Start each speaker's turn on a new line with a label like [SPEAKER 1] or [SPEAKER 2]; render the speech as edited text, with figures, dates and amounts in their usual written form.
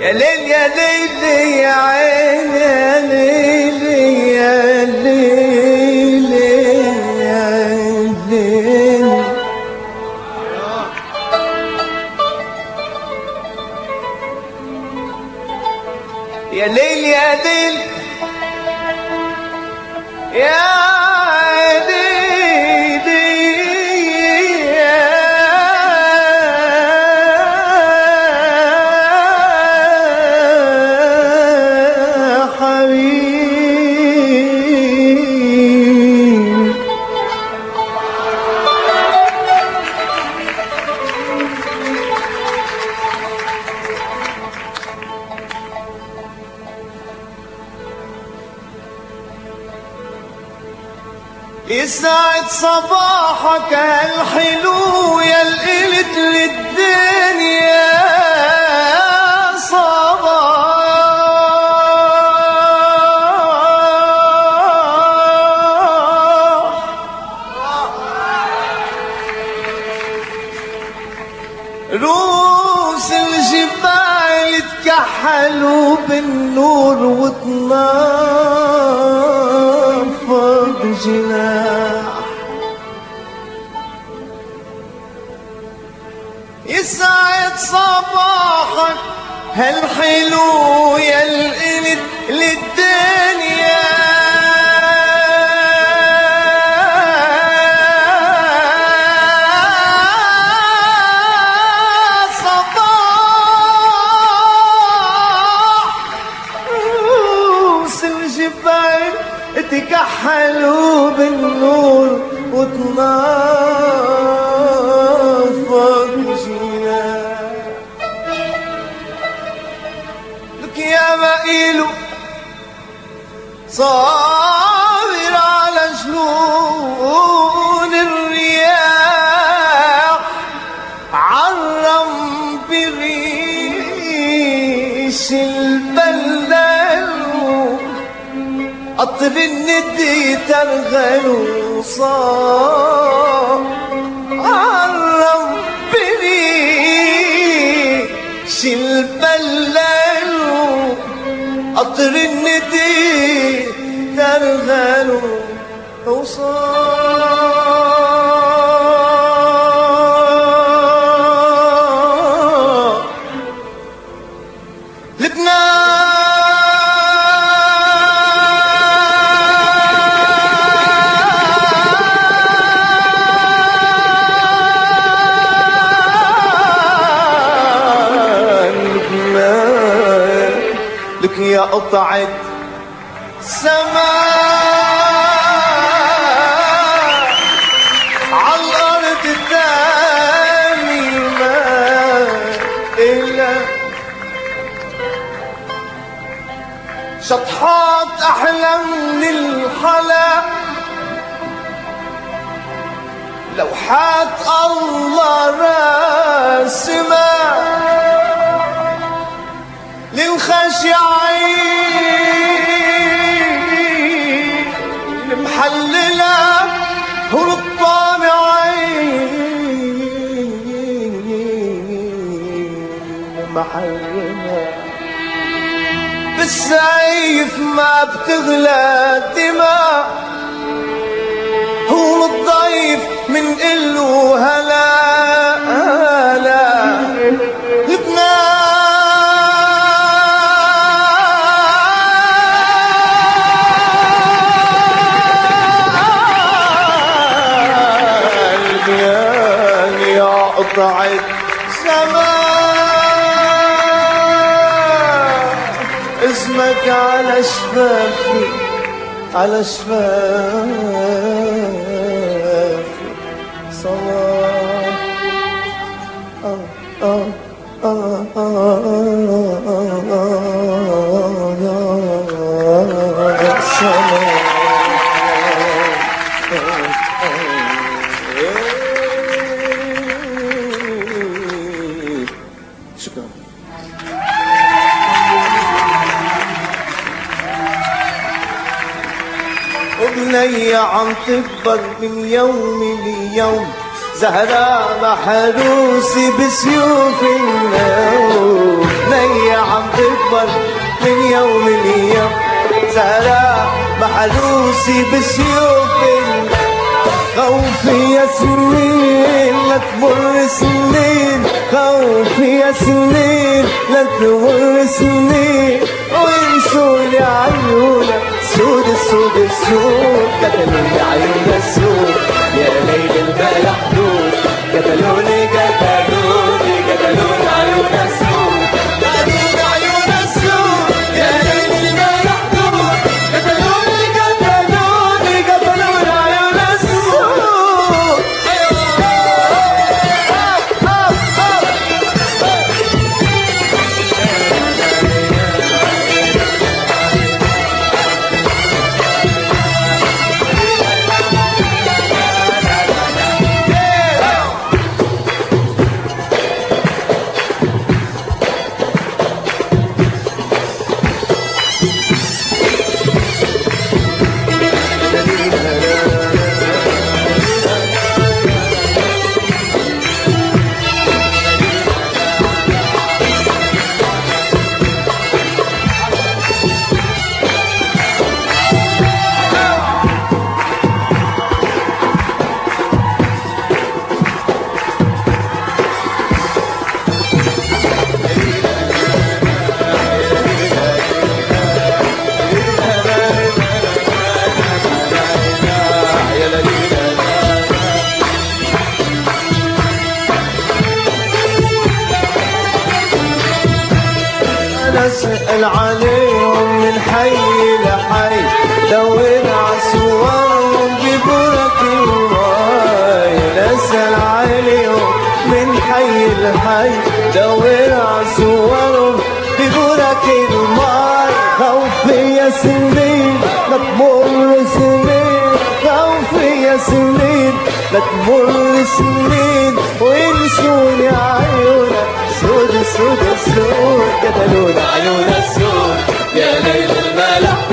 [SPEAKER 1] يا ليل يا ليل يا عين يا ليل يا ليل يا ليل يا ليل يا ليل يا يسعد صباحك الحلو يا القلت للدنيا صباح روس الجبال تكحلوا بالنور وتنافض جناح يسعد صباحك هالحلو يا القلت للدنيا صباح روس الجبال تكحلوا بالنور وتنافض جناح لك يا مقيلو صابر على جنون الرياح عرم بريش البلد قطر الندي ترغل وصار عرم بريش البلد قطر الندي ترغل وصار لبنان لك يا قطعة سماء عالأرض التاني ما إلا شطحات أحلى من الحلا لوحات الله راسمة للخاشعين المحللة وللطامعين محرمة بالسيف ما بتغلى الدماء هو الضيف من قله هلا هلا لبنان قطعت سماء اسمك على شفافي على شفافي صلاة شكرا. وبنية عم تكبر من يوم ليوم زهراء محروسة بسيوف النوم. بنية عم تكبر من يوم ليوم. زهراء محروسي بسيوف خوفي يا سنين لا تمر سنين، خوفي يا سنين لا تمر سنين، وينسوني عيونك سود السود السود. قتلوني عيون السود يا ليل البلا حدود، قتلوني قتلوني قتلوني عيون السود، قتلوني عيون السود يا ليل البلا حدود، قتلوني قتلوني قتلوني عيون السود. نسأل عليهم من حي لحي، دور عصورهم ببرك الماي. نسأل عليهم من حي لحي، دور عصورهم ببرك الماي. خوفي يا سنين لا تمر سنين، خوفي يا سنين لا تمر سنين، وينسوني عيونك سود سود سود. قتلوني عيون السود يا ليل الملح